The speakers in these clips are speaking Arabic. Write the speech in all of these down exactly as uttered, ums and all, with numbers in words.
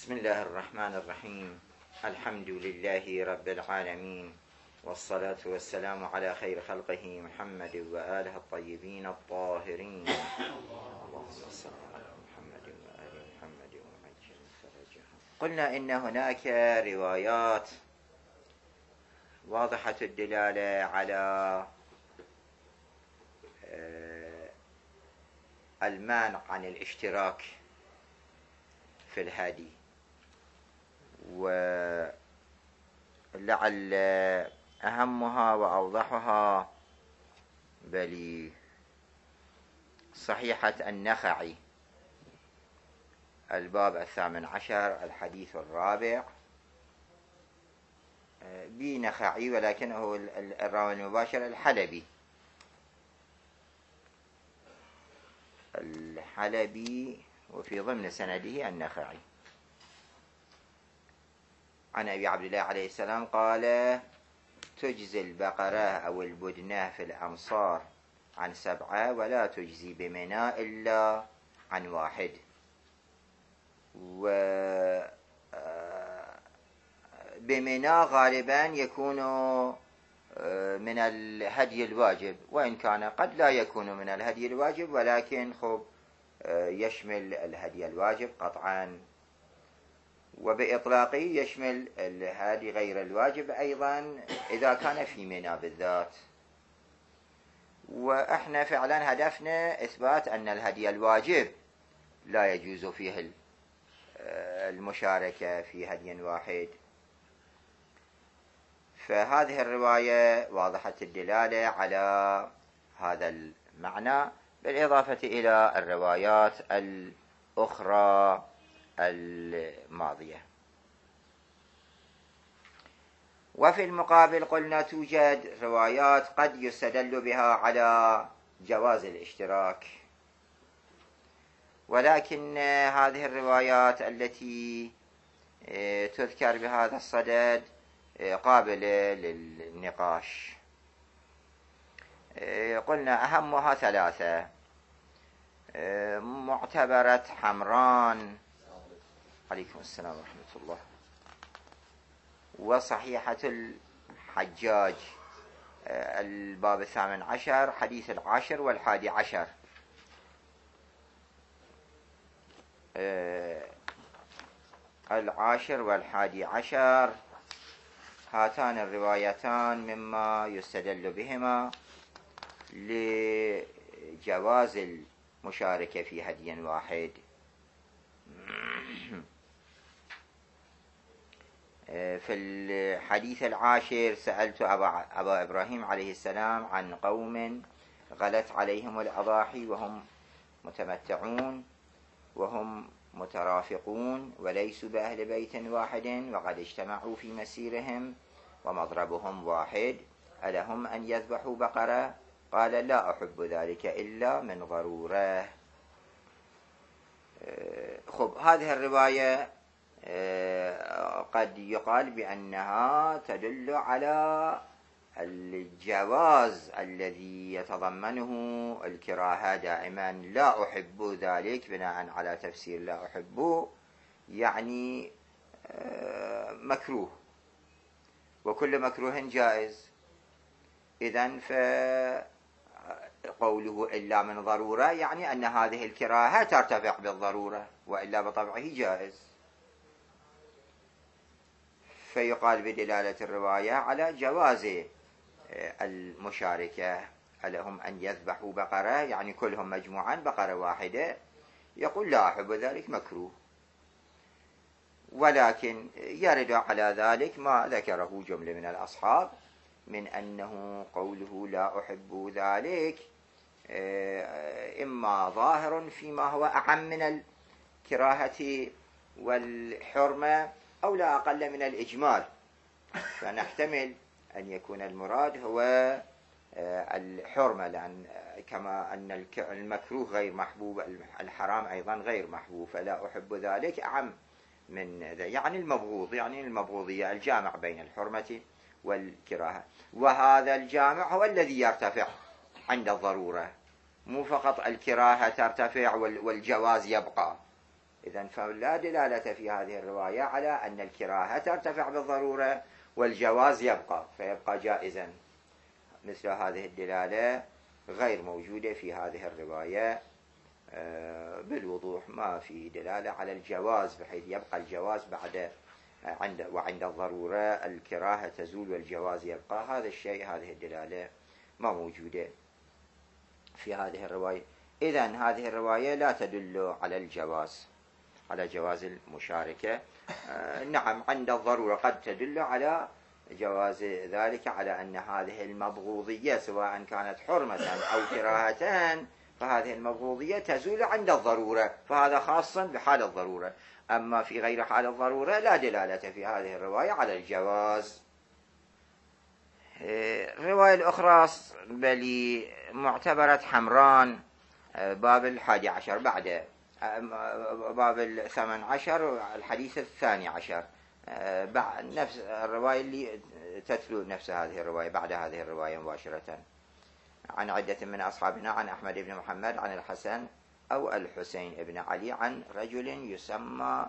بسم الله الرحمن الرحيم. الحمد لله رب العالمين، والصلاة والسلام على خير خلقه محمد وآله الطيبين الطاهرين. اللهم صل على محمد وآل محمد وعجل فرجهم. قلنا إن هناك روايات واضحة الدلالة على المانع عن الاشتراك في الهادي، ولعل أهمها وأوضحها بل صحيحة النخعي، الباب الثامن عشر الحديث الرابع بنخعي، ولكنه الراوي المباشر الحلبي الحلبي وفي ضمن سنده النخعي. عن أبي عبد الله عليه السلام قال: تجزي البقرة أو البدنة في الأمصار عن سبعة، ولا تجزي بمنى إلا عن واحد. وبمنى غالبا يكون من الهدي الواجب، وإن كان قد لا يكون من الهدي الواجب، ولكن خب يشمل الهدي الواجب قطعا، وبإطلاقه يشمل الهادي غير الواجب أيضا إذا كان في منى بالذات. وإحنا فعلا هدفنا إثبات أن الهدي الواجب لا يجوز فيه المشاركة في هدي واحد. فهذه الرواية واضحة الدلالة على هذا المعنى، بالإضافة إلى الروايات الأخرى الماضية. وفي المقابل قلنا توجد روايات قد يستدل بها على جواز الاشتراك، ولكن هذه الروايات التي تذكر بهذا الصدد قابلة للنقاش. قلنا أهمها ثلاثة: معتبرة حمران عليكم السلام ورحمة الله، وصحيحة الحجاج الباب الثامن عشر حديث العاشر والحادي عشر. العاشر والحادي عشر هاتان الروايتان مما يستدل بهما لجواز المشاركة في هدي واحد. في الحديث العاشر سألت أبا, أبا إبراهيم عليه السلام عن قوم غلت عليهم الأضاحي وهم متمتعون وهم مترافقون وليسوا بأهل بيت واحد وقد اجتمعوا في مسيرهم ومضربهم واحد، ألهم أن يذبحوا بقرة؟ قال: لا أحب ذلك إلا من ضرورة. خب، هذه الرواية قد يقال بأنها تدل على الجواز الذي يتضمنه الكراهة دائما. لا أحب ذلك بناء على تفسير لا أحب يعني مكروه، وكل مكروه جائز. إذن فقوله إلا من ضرورة يعني أن هذه الكراهة ترتفع بالضرورة، وإلا بطبعه جائز. فيقال بدلالة الرواية على جواز المشاركة. ألهم أن يذبحوا بقرة يعني كلهم مجموعا بقرة واحدة، يقول: لا أحب ذلك مكروه. ولكن يرد على ذلك ما ذكره جملة من الأصحاب من أنه قوله لا أحب ذلك إما ظاهر فيما هو أعم من الكراهة والحرمة أو لا أقل من الإجمال، فنحتمل أن يكون المراد هو الحرمة، لأن كما أن المكروه غير محبوب الحرام أيضا غير محبوب، فلا أحب ذلك أعم من ذا، يعني المبغوض، يعني المبغوضية، الجامع بين الحرمة والكراهة. وهذا الجامع هو الذي يرتفع عند الضرورة، مو فقط الكراهة ترتفع والجواز يبقى. إذن فلا دلالة في هذه الرواية على أن الكراهة ترتفع بالضرورة والجواز يبقى، فيبقى جائزا. مثل هذه الدلالة غير موجودة في هذه الرواية بالوضوح، ما في دلالة على الجواز بحيث يبقى الجواز بعد عند وعند الضرورة الكراهة تزول والجواز يبقى. هذا الشيء، هذه الدلالة ما موجودة في هذه الرواية. إذن هذه الرواية لا تدل على الجواز، على جواز المشاركة. آه نعم عند الضرورة قد تدل على جواز ذلك، على أن هذه المبغوضية سواء كانت حرمة أو كراهة فهذه المبغوضية تزول عند الضرورة، فهذا خاصا بحال الضرورة. أما في غير حال الضرورة لا دلالة في هذه الرواية على الجواز. الرواية الأخرى بل معتبرة حمران، باب الحادي عشر بعد باب الثمن عشر، الحديث الثاني عشر، نفس الرواية اللي تتلو نفس هذه الرواية بعد هذه الرواية مباشرة، عن عدة من أصحابنا عن أحمد بن محمد عن الحسن أو الحسين بن علي عن رجل يسمى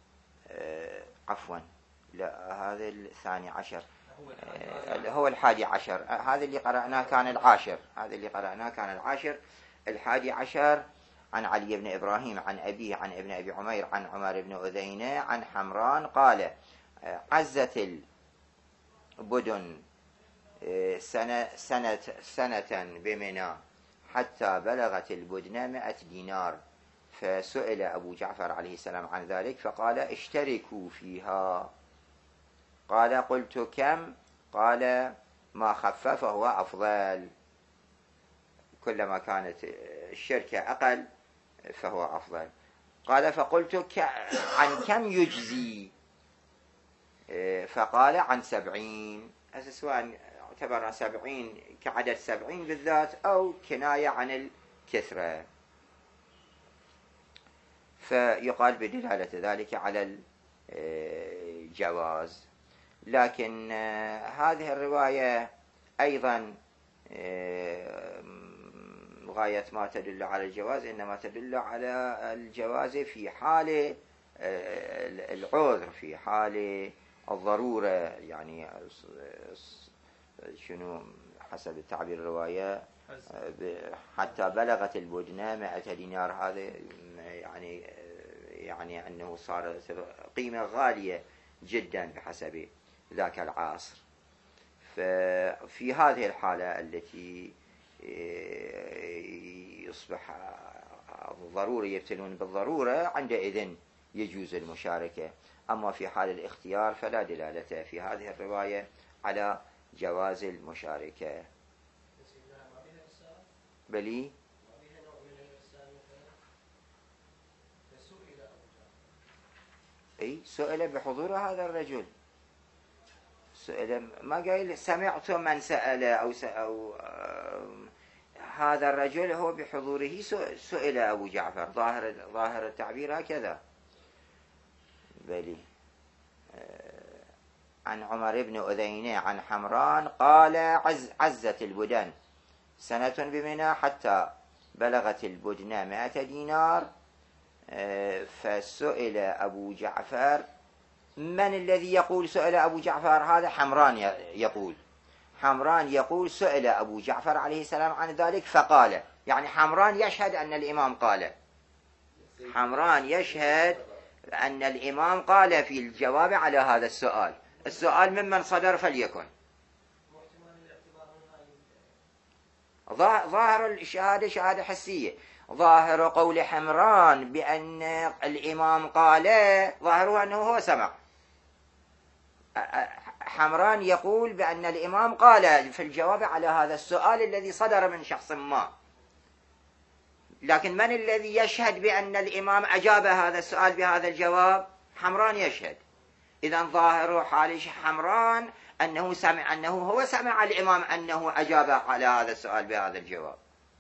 عفوا لا هذا الثاني عشر هو الحادي عشر، هذا اللي قرأناه كان العاشر، هذا اللي قرأناه كان العاشر. الحادي عشر عن علي بن إبراهيم عن أبيه عن ابن أبي عمير عن عمر بن أذينة عن حمران قال عزت البدن سنة, سنة, سنة بمنى حتى بلغت البدن مئة دينار، فسئل أبو جعفر عليه السلام عن ذلك فقال اشتركوا فيها. قال قلت كم؟ قال ما خفف فهو أفضل، كلما كانت الشركة أقل فهو أفضل. قال فقلت عن كم يجزي؟ فقال عن سبعين، سواء اعتبر سبعين كعدد سبعين بالذات أو كناية عن الكثرة، فيقال بدلالة ذلك على الجواز. لكن هذه الرواية أيضا غاية ما تدل على الجواز إنما تدل على الجواز في حال العذر، في حال الضرورة، يعني شنو حسب التعبير الرواية حتى بلغت البدنة مئة دينار، هذا يعني يعني أنه صارت قيمة غالية جدا بحسب ذاك العصر. ففي هذه الحالة التي يصبح ضروري يبتلون بالضرورة عندئذ يجوز المشاركة. أما في حال الاختيار فلا دلالة في هذه الرواية على جواز المشاركة. بلي أي سئل بحضور هذا الرجل، سئل ما قال سمعت من سأل أو, أو هذا الرجل هو بحضوره سئل أبو جعفر، ظاهر ظاهر التعبير هكذا. بلي عن عمر بن أذينة عن حمران قال عز عزت البدن سنة بمنى حتى بلغت البدن مئة دينار، فسئل أبو جعفر. من الذي يقول سئل أبو جعفر؟ هذا حمران يقول، حمران يقول سئل أبو جعفر عليه السلام عن ذلك فقال، يعني حمران يشهد أن الإمام قال، حمران يشهد أن الإمام قال في الجواب على هذا السؤال. السؤال ممن صدر فليكن. ظاهر الشهادة شهادة حسية، ظاهر قول حمران بأن الإمام قال ظاهره أنه هو سمع. حمران يقول بأن الإمام قال في الجواب على هذا السؤال الذي صدر من شخص ما، لكن من الذي يشهد بأن الإمام أجاب هذا السؤال بهذا الجواب؟ حمران يشهد. إذن ظاهر حال حمران أنه سمع، أنه هو سمع الإمام أنه أجاب على هذا السؤال بهذا الجواب.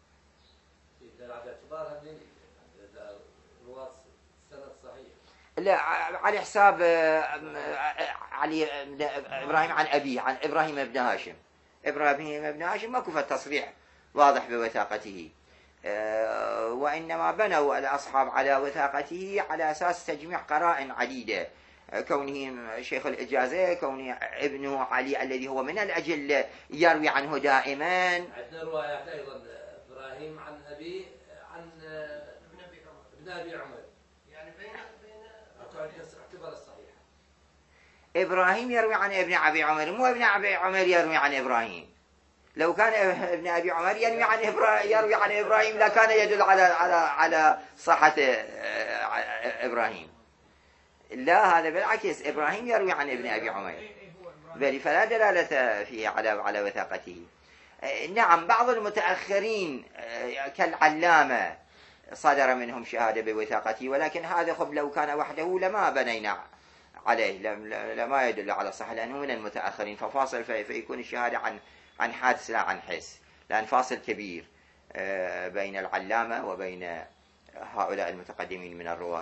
لا على حساب علي إبراهيم عن أبيه عن إبراهيم بن هاشم، إبراهيم بن هاشم ماكو تصريح واضح بوثاقته، وإنما بنوا الأصحاب على وثاقته على أساس تجميع قرائن عديدة، كونه شيخ الإجازة، كونه ابنه علي الذي هو من الأجل يروي عنه دائما. عندنا روايات أيضا إبراهيم عن أبي عن ابن أبي عمر، يعني بين بين اعتبر الصحيح. إبراهيم يروي عن ابن أبي عمر، مو ابن أبي عمر يروي عن إبراهيم. لو كان ابن أبي عمر يروي عن إبراهيم يروي عن إبراهيم لكان يدل على على على صحة إبراهيم. لا، هذا بالعكس، إبراهيم يروي عن ابن أبي عمر، بل فلا دلالة فيه على على وثاقته. نعم، بعض المتأخرين كالعلامة صدر منهم شهادة بوثاقته، ولكن هذا خب لو كان وحده لما بنينا عليه، لما يدل على صحة، لأنه من المتأخرين، ففاصل فيكون الشهادة عن عن حادث لا عن حس، لأن فاصل كبير بين العلامة وبين هؤلاء المتقدمين من الرواة.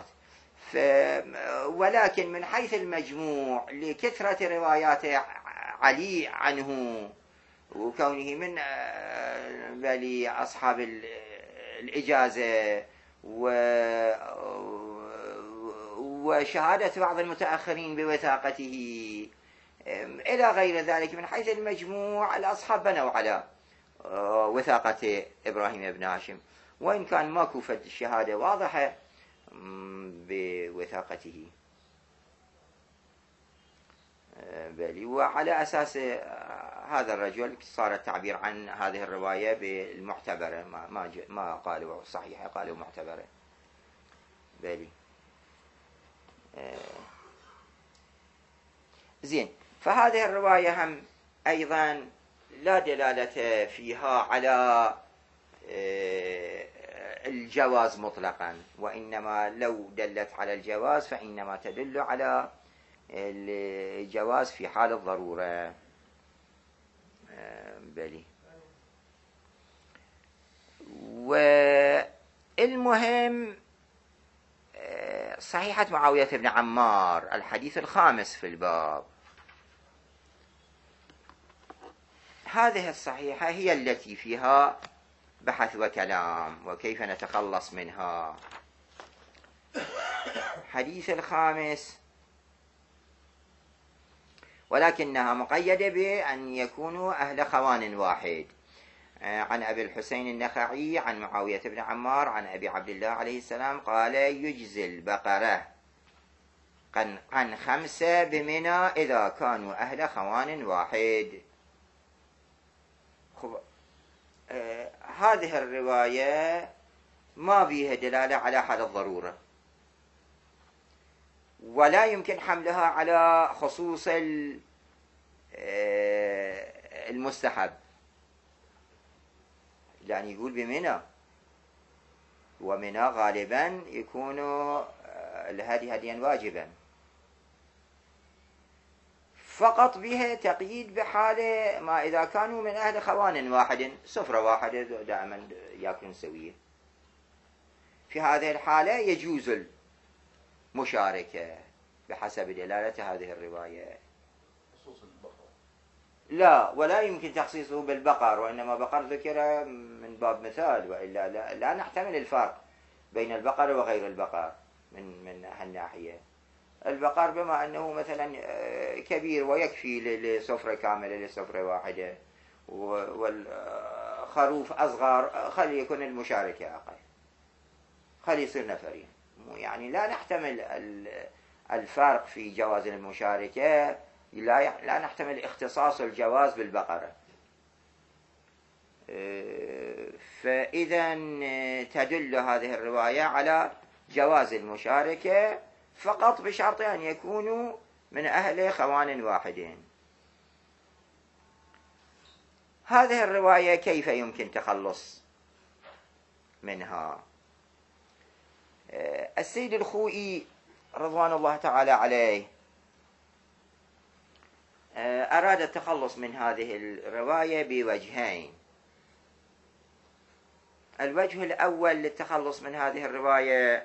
ولكن من حيث المجموع لكثرة روايات علي عنه وكونه من بل أصحاب الإجازة وشهادة بعض المتأخرين بوثاقته إلى غير ذلك، من حيث المجموع الأصحاب بنوا على وثاقة إبراهيم بن هاشم، وإن كان ماكو فد الشهادة واضحة بوثاقته. بل وعلى أساس هذا الرجل صار التعبير عن هذه الرواية بالمعتبرة، ما ما ما قالوا صحيحة، قالوا معتبرة. بلي زين. فهذه الرواية هم أيضا لا دلالة فيها على الجواز مطلقا، وإنما لو دلت على الجواز فإنما تدل على الجواز في حال الضرورة. بلي. والمهم صحيحة معاوية بن عمار، الحديث الخامس في الباب، هذه الصحيحة هي التي فيها بحث وكلام وكيف نتخلص منها. حديث الخامس: ولكنها مقيدة بأن يكونوا أهل خوان واحد. عن أبي الحسين النخعي عن معاوية بن عمار عن أبي عبد الله عليه السلام قال: يجزي البقرة عن خمسة بمنى إذا كانوا أهل خوان واحد. آه هذه الرواية ما فيها دلالة على حال الضرورة، ولا يمكن حملها على خصوص المستحب، يعني يقول بمنى، ومنى غالبا يكون الهدي هديا واجبا، فقط بها تقييد بحالة ما إذا كانوا من أهل خوان واحد، سفرة واحدة دائما يأكلون سوية، في هذه الحالة يجوز المشاركة بحسب دلالة هذه الرواية. خصوص البقر لا، ولا يمكن تخصيصه بالبقر، وإنما بقر ذكر من باب مثال، وإلا لا, لا نحتمل الفرق بين البقر وغير البقر من من هالناحية. البقر بما أنه مثلا كبير ويكفي لسفرة كاملة لسفرة واحدة، والخروف أصغر خلي يكون المشاركة أقل، خلي يصير نفرين، يعني لا نحتمل الفرق في جواز المشاركة، لا لا نحتمل اختصاص الجواز بالبقرة. فإذا تدل هذه الرواية على جواز المشاركة فقط بشرط أن يكونوا من أهل خوان واحدين. هذه الرواية كيف يمكن تخلص منها؟ السيد الخوئي رضوان الله تعالى عليه أراد التخلص من هذه الرواية بوجهين. الوجه الأول للتخلص من هذه الرواية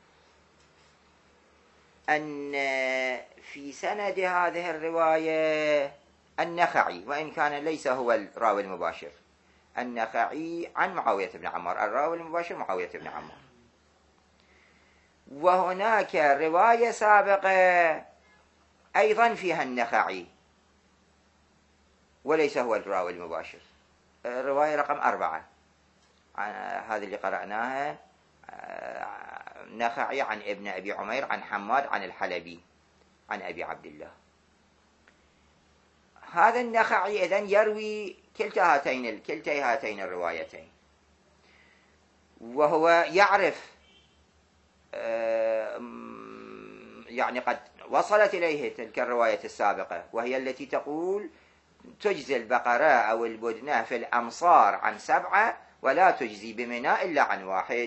أن في سند هذه الرواية النخعي، وإن كان ليس هو الراوي المباشر، النخعي عن معاوية بن عمار، الراوي المباشر معاوية بن عمار. وهناك رواية سابقة أيضا فيها النخعي وليس هو الراوي المباشر، الرواية رقم أربعة هذه اللي قرأناها، نخعي عن ابن أبي عمير عن حماد عن الحلبي عن أبي عبد الله. هذا النخعي إذن يروي كلتا هاتين كلتا هاتين الروايتين، وهو يعرف يعني قد وصلت إليه تلك الرواية السابقة، وهي التي تقول تجزي البقرة أو البدنة في الأمصار عن سبعة ولا تجزي بمنى إلا عن واحد.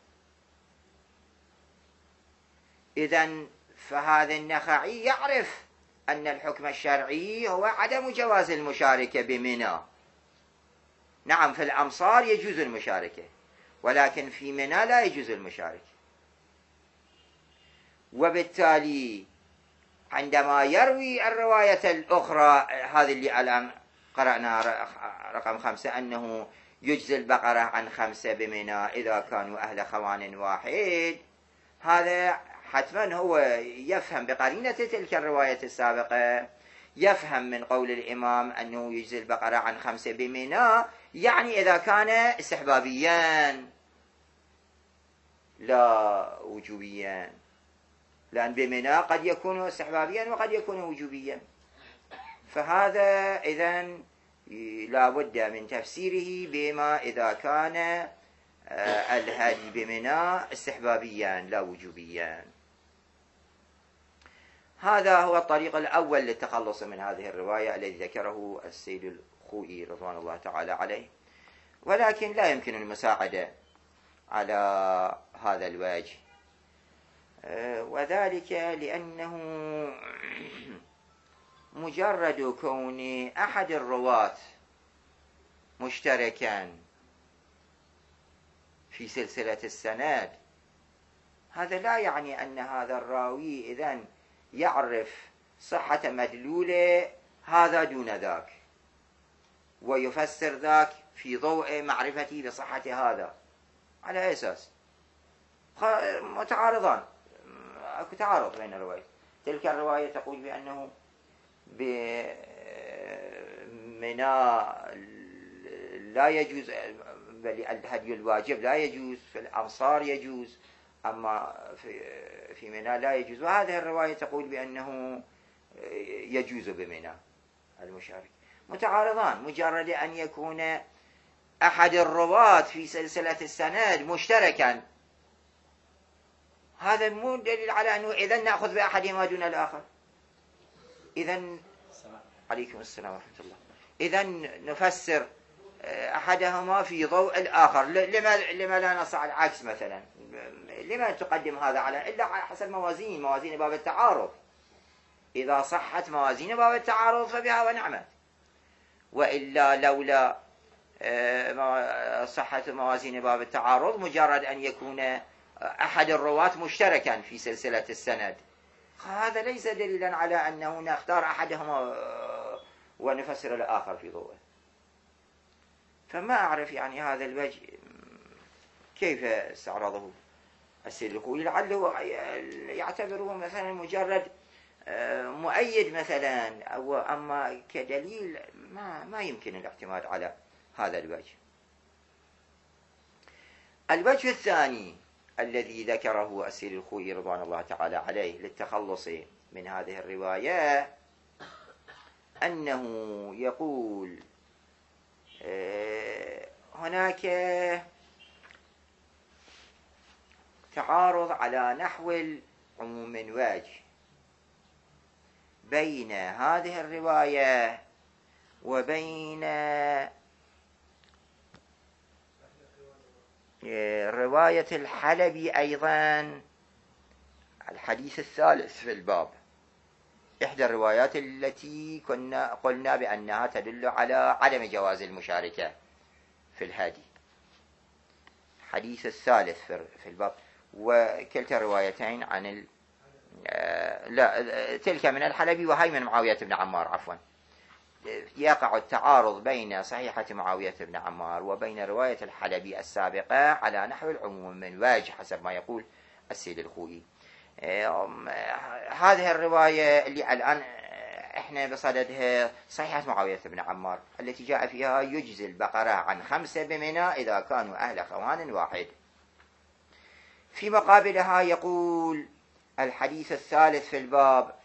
إذن فهذا النخعي يعرف أن الحكم الشرعي هو عدم جواز المشاركة بمنى. نعم في الأمصار يجوز المشاركة، ولكن في منى لا يجوز المشاركة. وبالتالي عندما يروي الرواية الأخرى هذه اللي الآن قرأنا رقم خمسة أنه يجزي البقرة عن خمسة بمنى إذا كانوا أهل خوان واحد، هذا حتما هو يفهم بقرينة تلك الرواية السابقة، يفهم من قول الإمام أنه يجزي البقرة عن خمسة بمنى يعني إذا كان استحبابيا لا وجوبيا، لأن بمنى قد يكون استحبابيا وقد يكون وجوبيا. فهذا إذن لا بد من تفسيره بما إذا كان الهدي بمنى استحبابيا لا وجوبيا. هذا هو الطريق الأول للتخلص من هذه الرواية الذي ذكره السيد الخوئي رضوان الله تعالى عليه، ولكن لا يمكن المساعدة على هذا الوجه، وذلك لأنه مجرد كون أحد الرواة مشتركا في سلسلة السند هذا لا يعني أن هذا الراوي إذن يعرف صحة مدلول هذا دون ذاك ويفسر ذاك في ضوء معرفتي بصحة هذا. على أساس متعارضان، أكو تعارض بين الروايات. تلك الرواية تقول بأنه بمنى لا يجوز، بل الهدي الواجب لا يجوز، في الأمصار يجوز، أما في في منى لا يجوز. وهذه الرواية تقول بأنه يجوز بمنى المشارك. متعارضان، مجرد أن يكون أحد الرواة في سلسلة السند مشتركا هذا مو دليل على أنه إذن نأخذ بأحدهما دون الآخر. إذن عليكم السلام ورحمة الله. إذن نفسر أحدهما في ضوء الآخر. لما لما لا نصع العكس مثلا؟ لما تقدم هذا على إلا على حسب موازين موازين باب التعارض؟ إذا صحت موازين باب التعارض فبها ونعمت، وإلا لولا صحة موازين باب التعارض مجرد أن يكون أحد الرواة مشتركا في سلسلة السند هذا ليس دليلا على أنه نختار أحدهما ونفسر الآخر في ضوءه. فما أعرف يعني هذا الوجه كيف استعرضه السيد الخوئي، لعله يعتبره مثلا مجرد مؤيد مثلا، أو أما كدليل ما ما يمكن الاعتماد على هذا الوجه. الوجه الثاني الذي ذكره السيد الخوئي رضوان الله تعالى عليه للتخلص من هذه الرواية أنه يقول هناك تعارض على نحو العموم وجه بين هذه الرواية وبين رواية الحلبي أيضا الحديث الثالث في الباب، إحدى الروايات التي كنا قلنا بأنها تدل على عدم جواز المشاركة في الهادي، الحديث الثالث في الباب. وكلتا الروايتين عن ال... لا تلك من الحلبي وهي من معاوية بن عمار عفوا. يقع التعارض بين صحيحة معاوية بن عمار وبين رواية الحلبي السابقة على نحو العموم من وجه حسب ما يقول السيد الخوئي. هذه الرواية اللي الآن احنا بصددها صحيحة معاوية بن عمار التي جاء فيها يجزي البقرة عن خمسة بمنى إذا كانوا أهل خوان واحد. في مقابلها يقول الحديث الثالث في الباب: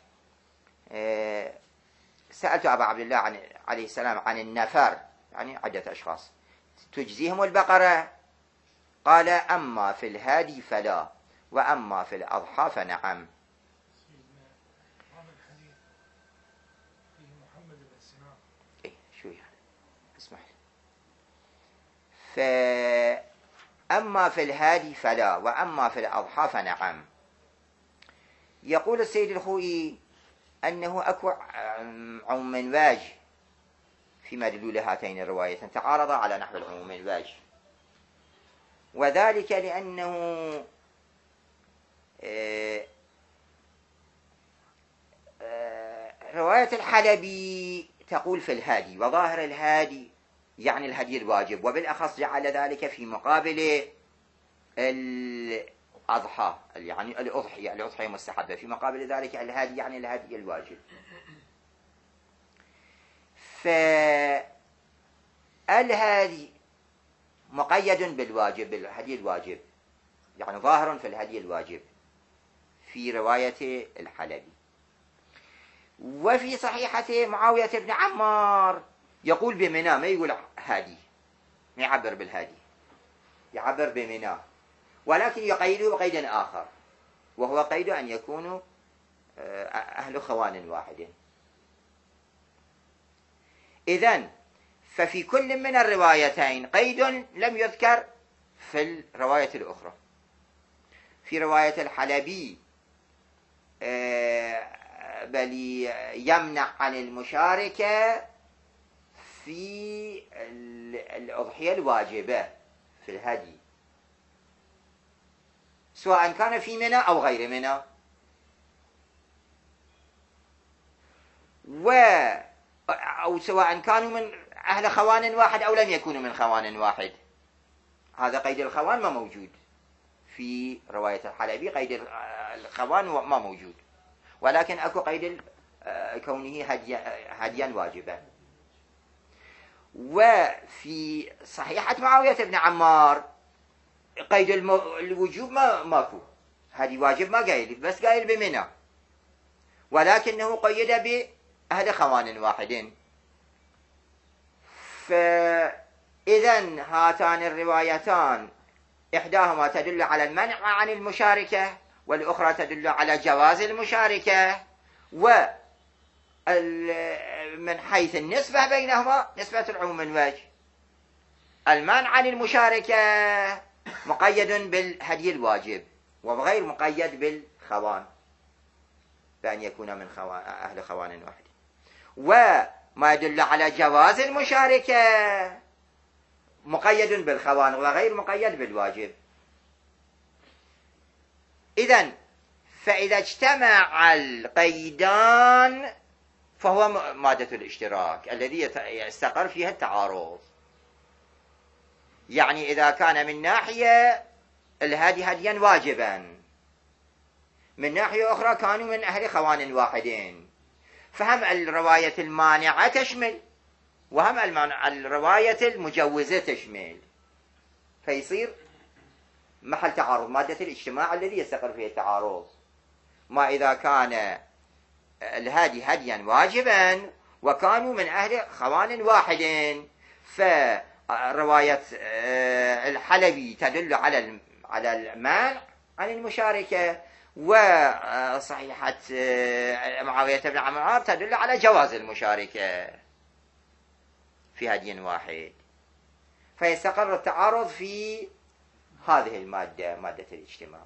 سألت أبا عبد الله عن عليه السلام عن النفر، يعني عدة أشخاص، تجزيهم البقرة؟ قال: أما في الهادي فلا، وأما في الأضحى فنعم. إيه شو يعني؟ اسمح لي. فأما في الهادي فلا، وأما في الأضحى فنعم. يقول السيد الخوئي أنه أكو عموم الواج في مدلول هاتين الروايتين، تعارضا على نحو العموم الواج، وذلك لأنه رواية الحلبي تقول في الهادي، وظاهر الهادي يعني الهدي الواجب، وبالأخص جعل ذلك في مقابل الأضحى يعني الأضحية، الأضحية مستحبة، في مقابل ذلك الهادي يعني الهدي الواجب. فالهادي مقيد بالواجب، بالهدي الواجب، يعني ظاهر في الهدي الواجب في رواية الحلبي. وفي صحيحة معاوية بن عمار يقول بمنى، ما يقول هادي، ما يعبر بالهادي، يعبر بمنى، ولكن يقيده بقيد آخر، وهو قيد أن يكونوا أهل خوان واحد. إذن ففي كل من الروايتين قيد لم يذكر في الرواية الأخرى. في رواية الحلبي بل يمنع عن المشاركة في الأضحية الواجبة في الهدي، سواء كان في منى أو غير منى، و أو سواء كانوا من أهل خوان واحد أو لم يكونوا من خوان واحد. هذا قيد الخوان ما موجود في رواية الحلبي، قيد الخوان ما موجود، ولكن أكو قيد كونه هديا واجبا. وفي صحيحة معاوية بن عمار قيد الوجوب ما ماكو، هدي واجب ما قايل، بس قايل بمنى، ولكنه قيد بأهل خوان واحدين. فإذن هاتان الروايتان إحداهما تدل على المنع عن المشاركة، والأخرى تدل على جواز المشاركة، ومن حيث النسبة بينهما نسبة العموم الوجه. المنع عن المشاركة مقيد بالهدي الواجب، وغير مقيد بالخوان، بأن يكون من خوان أهل خوان واحد. وما يدل على جواز المشاركة مقيد بالخوان وغير مقيد بالواجب. إذن فإذا اجتمع القيدان فهو مادة الاشتراك الذي يستقر فيها التعارض. يعني إذا كان من ناحية الهدي هديا واجبا، من ناحية أخرى كانوا من أهل خوان واحدين، فهم الرواية المانعة تشمل، وهم الرواية المجوزة تشمل، فيصير محل تعارض مادة الاجتماع الذي يستقر فيه التعارض. ما إذا كان الهادي هديا واجبا وكانوا من أهل خوان واحد، فرواية الحلبي تدل على على المانع عن المشاركة، وصحيحة معاوية بن عمار تدل على جواز المشاركة في هدي واحد، فيستقر التعارض في هذه المادة، مادة الاجتماع.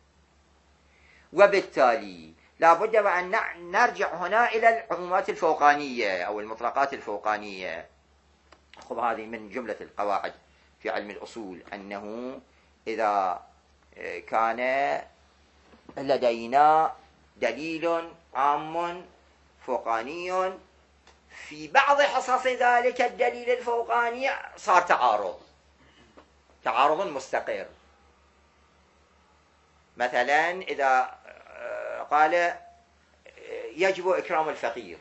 وبالتالي لا بد وأن نرجع هنا إلى العمومات الفوقانية أو المطلقات الفوقانية. خذ هذه من جملة القواعد في علم الأصول، أنه إذا كان لدينا دليل عام فوقاني في بعض حصص ذلك الدليل الفوقاني صار تعارض، تعارض مستقر. مثلا إذا قال يجب إكرام الفقير،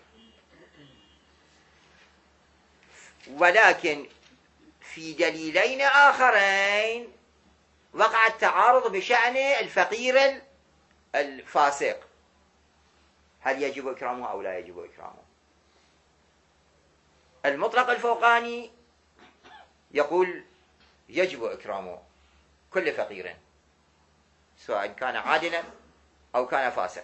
ولكن في دليلين آخرين وقع التعارض بشأن الفقير الفاسق، هل يجب إكرامه أو لا يجب إكرامه؟ المطلق الفوقاني يقول يجب إكرامه كل فقير سواء كان عادلا أو كان فاسق،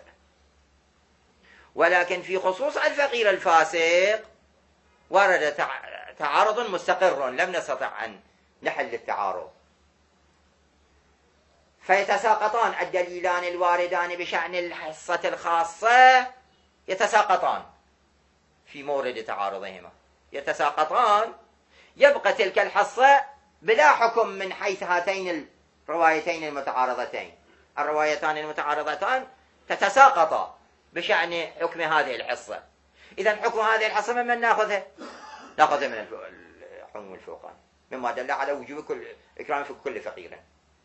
ولكن في خصوص الفقير الفاسق ورد تعارض مستقر لم نستطع أن نحل التعارض، فيتساقطان الدليلان الواردان بشأن الحصة الخاصة، يتساقطان في مورد تعارضهما، يتساقطان، يبقى تلك الحصة بلا حكم من حيث هاتين الروايتين المتعارضتين. الروايتان المتعارضتان تتساقطا بشأن حكم هذه الحصة. إذا حكم هذه الحصة ممن نأخذها؟ نأخذها من الحكم الفوقاني مما دل على وجوب كل إكرام في كل فقير.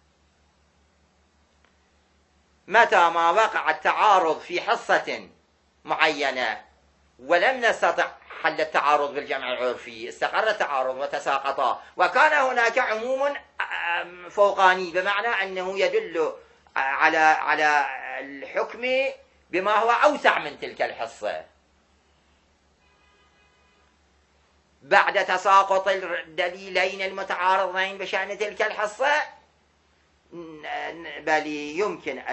متى ما وقع التعارض في حصة معينة ولم نستطع حل التعارض بالجمع العرفي، استقر التعارض وتساقطا، وكان هناك عموم فوقاني بمعنى أنه يدل على على الحكم بما هو أوسع من تلك الحصة، بعد تساقط الدليلين المتعارضين بشأن تلك الحصة بل يمكن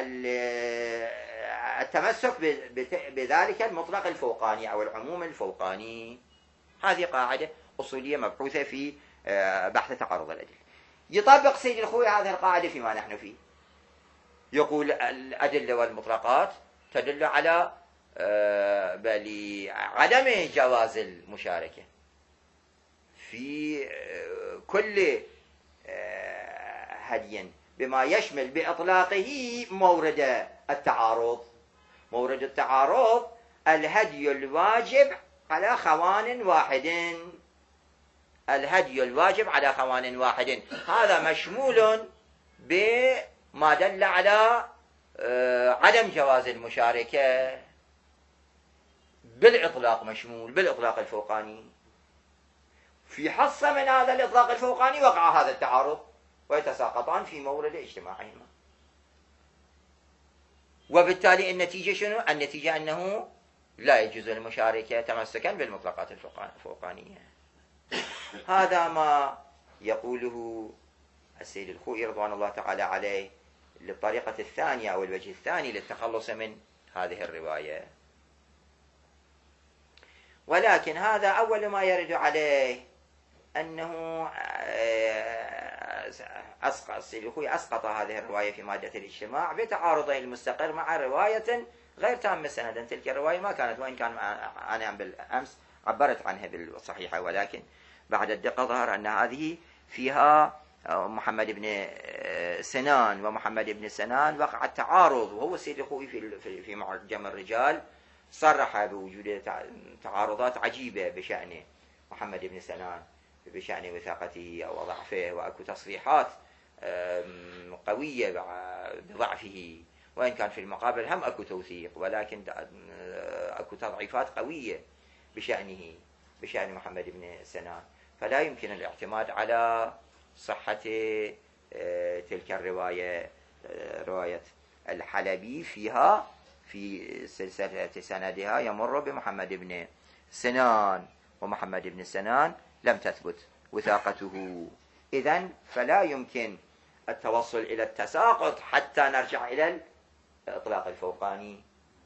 التمسك بذلك المطلق الفوقاني أو العموم الفوقاني. هذه قاعدة أصولية مبحوثة في بحث تعارض الأدلة. يطبق سيد الخوي هذه القاعدة فيما نحن فيه، يقول الأدلة والمطلقات تدل على بل عدم جواز المشاركة في كل هدي بما يشمل بإطلاقه مورد التعارض. مورد التعارض الهدي الواجب على خوان واحد، الهدي الواجب على خوان واحد، هذا مشمول بما دل على عدم جواز المشاركة بالإطلاق، مشمول بالإطلاق الفوقاني. في حصة من هذا الإطلاق الفوقاني وقع هذا التعارض ويتساقطان في مورد اجتماعهما، وبالتالي النتيجة شنو؟ النتيجة أنه لا يجوز المشاركة تمسكا بالمطلقات الفوقانية. هذا ما يقوله السيد الخوئي رضوان الله تعالى عليه للطريقة الثانية أو الوجه الثاني للتخلص من هذه الرواية. ولكن هذا أول ما يرد عليه أنه أسقط السيد الخوئي أسقط هذه الرواية في مادة الاجتماع بتعارضه المستقر مع رواية غير تامة سندا. تلك الرواية ما كانت، وإن كان أنا بالأمس عبرت عنها بالصحيحة، ولكن بعد الدقة ظهر أن هذه فيها محمد بن سنان ومحمد بن سنان وقع التعارض، وهو السيد الخوئي في في معجم الرجال صرح بوجود تعارضات عجيبة بشأن محمد بن سنان، بشأن وثاقته أو ضعفه، وأكو تصريحات قوية بضعفه، وإن كان في المقابل هم أكو توثيق، ولكن أكو تضعيفات قوية بشأنه بشأن محمد بن سنان. فلا يمكن الاعتماد على صحة تلك الرواية، رواية الحلبي فيها في سلسلة سندها يمر بمحمد بن سنان، ومحمد بن سنان لم تثبت وثاقته. إذن فلا يمكن التوصل إلى التساقط حتى نرجع إلى الإطلاق الفوقاني.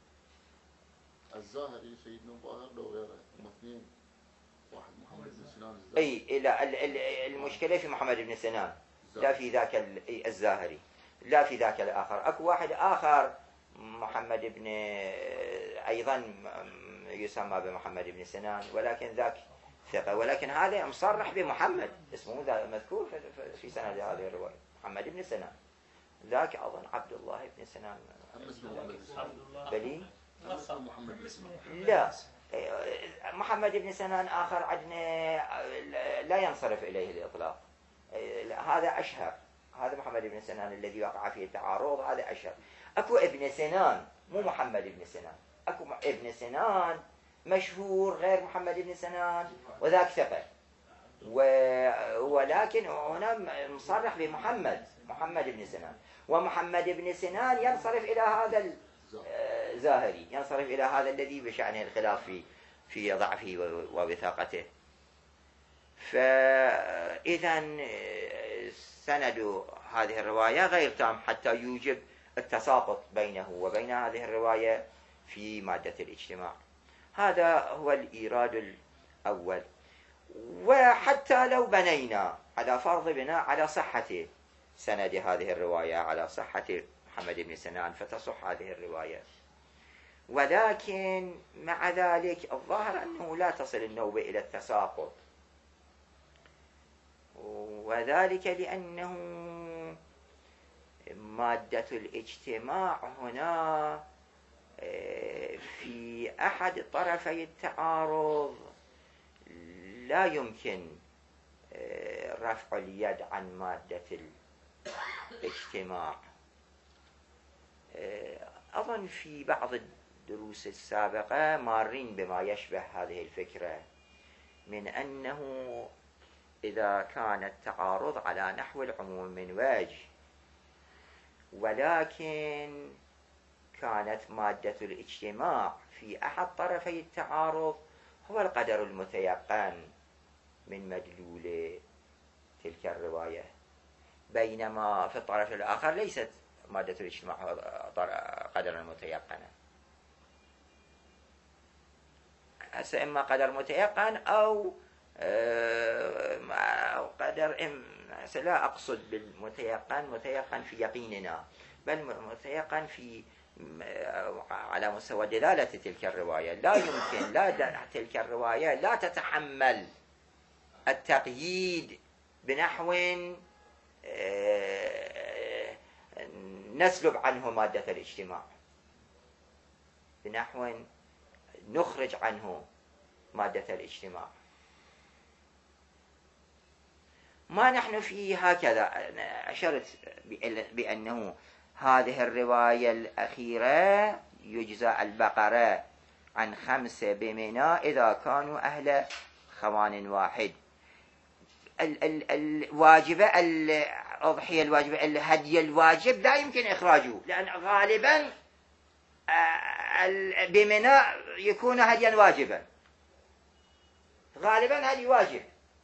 الزاهري سيدنا ظاهر لو غيره اثنين، واحد محمد بن سنان الزاهري. اي لا، المشكلة في محمد بن سنان، لا في ذاك الزاهري، لا في ذاك الآخر. أكو واحد آخر محمد بن أيضا يسمى بمحمد بن سنان، ولكن ذاك ثقة، ولكن هذا مصرح بمحمد، اسمه ذا مذكور في سند هذه الرواية محمد بن سنان. ذاك أظن عبد الله بن سنان. بلي؟ لا، محمد بن سنان آخر عندنا لا ينصرف إليه الإطلاق، هذا أشهر، هذا محمد بن سنان الذي وقع فيه التعارض، هذا أشهر. أكو ابن سنان مو محمد بن سنان، أكو ابن سنان مشهور غير محمد بن سنان وذاك ثقة، ولكن هنا مصرح بمحمد محمد بن سنان، ومحمد بن سنان ينصرف إلى هذا الزاهري، ينصرف إلى هذا الذي بشأنه الخلاف في في ضعفه ووثاقته. فإذا سند هذه الرواية غير تام حتى يوجب التساقط بينه وبين هذه الرواية في مادة الاجتماع. هذا هو الإيراد الأول. وحتى لو بنينا على فرض بناء على صحة سند هذه الرواية، على صحة محمد بن سنان، فتصح هذه الرواية، ولكن مع ذلك الظاهر أنه لا تصل النوبة إلى التساقط، وذلك لأنه مادة الاجتماع هنا في أحد طرفي التعارض لا يمكن رفع اليد عن مادة الاجتماع. أظن في بعض الدروس السابقة مارين بما يشبه هذه الفكرة، من أنه إذا كان التعارض على نحو العموم من وجه، ولكن كانت مادة الاجتماع في أحد طرفي التعارض هو القدر المتيقن من مدلول تلك الرواية، بينما في الطرف الآخر ليست مادة الاجتماع قدرا متيقنا. هسه إما قدر متيقن أو أو قدر، لا أقصد بالمتيقن متيقن في يقيننا، بل متيقن في على مستوى دلالة تلك الرواية. لا يمكن، لا تلك الرواية لا تتحمل التقييد بنحو نسلب عنه مادة الاجتماع، بنحو نخرج عنه مادة الاجتماع. ما نحن فيه هكذا. أشرت بأنه هذه الرواية الأخيرة يجزى البقرة عن خمسة بمنى إذا كانوا أهل خوان واحد. ال ال الواجبة الأضحية الواجبة الهدي الواجب لا يمكن إخراجه، لأن غالبا بمنى يكون هديا واجبا، غالبا هدي واجب،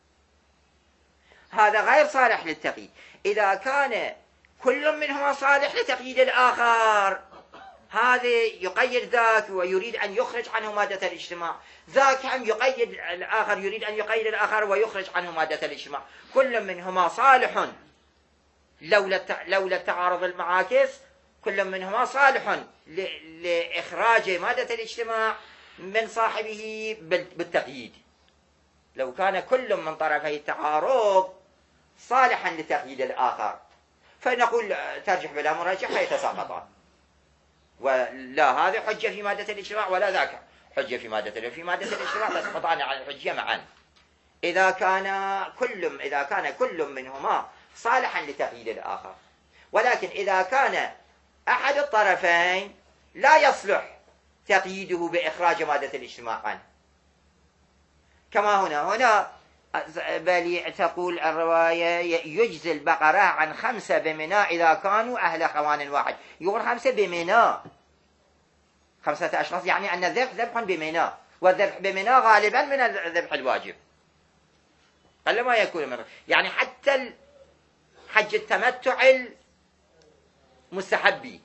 هذا غير صالح للتقييد. إذا كان كل منهما صالح لتقييد الآخر، هذا يقيد ذاك ويريد أن يخرج عنه مادة الاجتماع، ذاك هم يقيد الآخر يريد أن يقيد الآخر ويخرج عنه مادة الاجتماع. كل منهما صالح، لولا لولا التعارض المعاكس كل منهما صالح لإخراج مادة الاجتماع من صاحبه بالتقييد. لو كان كل من طرفي التعارض صالحا لتقييد الآخر فنقول ترجح بلا مرجح يتساقطان، ولا هذه حجة في مادة الاجتماع ولا ذاك حجة في مادة في مادة الاجتماع، تسقطان عن الحجة معا. إذا كان كل إذا كان كل منهما صالحا لتقييد الآخر، ولكن إذا كان أحد الطرفين لا يصلح تقييده بإخراج مادة الاجتماع عنه، كما هنا هنا بل تقول الرواية يجزي البقرة عن خمسة بمنى إذا كانوا أهل خوان واحد. يقول خمسة بمنى، خمسة أشخاص، يعني أن الذبح ذبح بمنى، والذبح بمنى غالبا من الذبح الواجب قل ما يكون من، يعني حتى حج التمتع المستحبي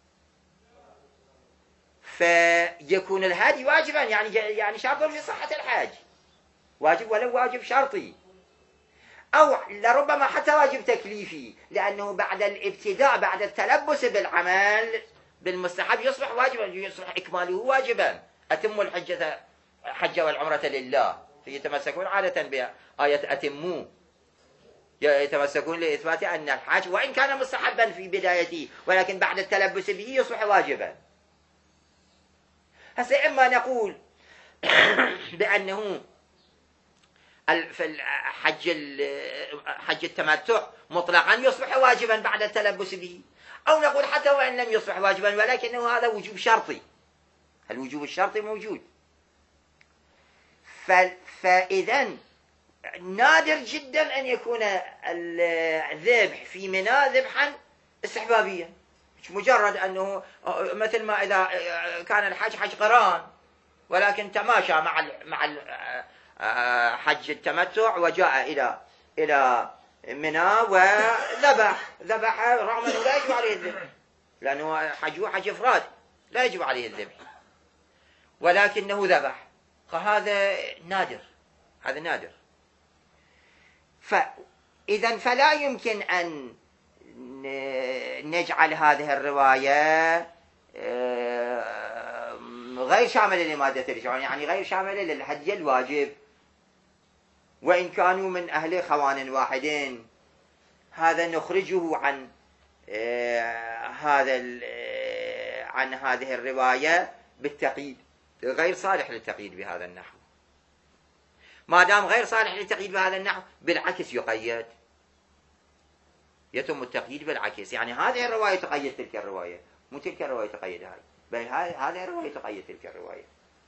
فيكون الهدي واجبا، يعني يعني شرط في صحة الحج، واجب ولو واجب شرطي، أو لربما حتى واجب تكليفي، لأنه بعد الابتداء بعد التلبس بالعمل بالمستحب يصبح واجبا، يصبح إكماله واجبا. أتموا الحجة حج والعمرة لله، فيتمسكون عادة بآية أتموا، يتمسكون لإثبات أن الحج وإن كان مستحبا في بدايته ولكن بعد التلبس به يصبح واجبا. هسه إما نقول بأنه في حج حج التمتع مطلقا يصبح واجبا بعد التلبس به، أو نقول حتى وإن لم يصبح واجبا ولكنه هذا وجوب شرطي، الوجوب الشرطي موجود. فإذا نادر جدا أن يكون الذبح في منى ذبحا استحبابيا، مش مجرد أنه مثل ما إذا كان الحج حج قران ولكن تماشى مع مع حج التمتع وجاء إلى إلى منى وذبح ذبح رغم أنه لا يجب عليه الذبح، لأنه حجه حج إفراد لا يجب عليه الذبح، ولكنه ذبح، فهذا نادر، هذا نادر. فإذا فلا يمكن أن نجعل هذه الرواية غير شاملة لمادة الإجماع، يعني غير شاملة للحج الواجب وإن كانوا من أهل خوان واحدين، هذا نخرجه عن هذا عن هذه الرواية بالتقييد، غير صالح للتقييد بهذا النحو. ما دام غير صالح للتقييد بهذا النحو بالعكس يقيد، يتم التقييد بالعكس، يعني هذه الرواية تقيد تلك الرواية، مو تلك الرواية تقيد هذه، بل هذه الرواية تقيد تلك الرواية.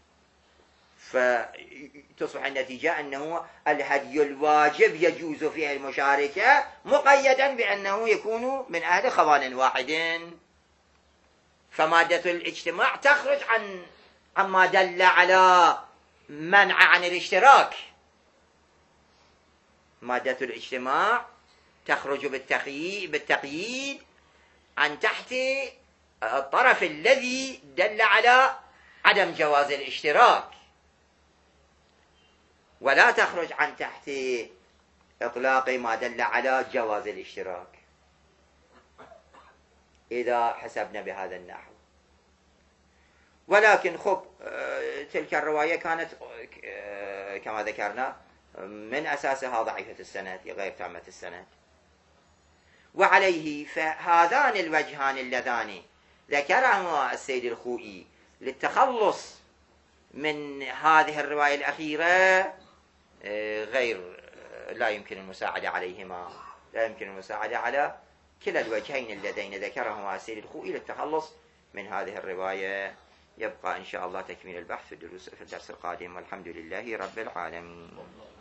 فتصبح النتيجة أنه الهدي الواجب يجوز فيه المشاركة مقيدا بأنه يكون من أهل خوان واحد، فمادة الاجتماع تخرج عن عما دل على منع عن الاشتراك. مادة الاجتماع تخرج بالتقييد عن تحت الطرف الذي دل على عدم جواز الاشتراك، ولا تخرج عن تحت إطلاق ما دل على جواز الاشتراك إذا حسبنا بهذا النحو. ولكن خب تلك الرواية كانت كما ذكرنا من أساسها ضعيفة السند غير تامة السند، وعليه فهذان الوجهان اللذان ذكرهما السيد الخوئي للتخلص من هذه الرواية الأخيرة غير لا يمكن المساعدة عليهما، لا يمكن المساعدة على كلا الوجهين اللذين ذكرهما السيد الخوئي للتخلص من هذه الرواية. يبقى إن شاء الله تكميل البحث في الدرس في الدرس القادم، والحمد لله رب العالمين.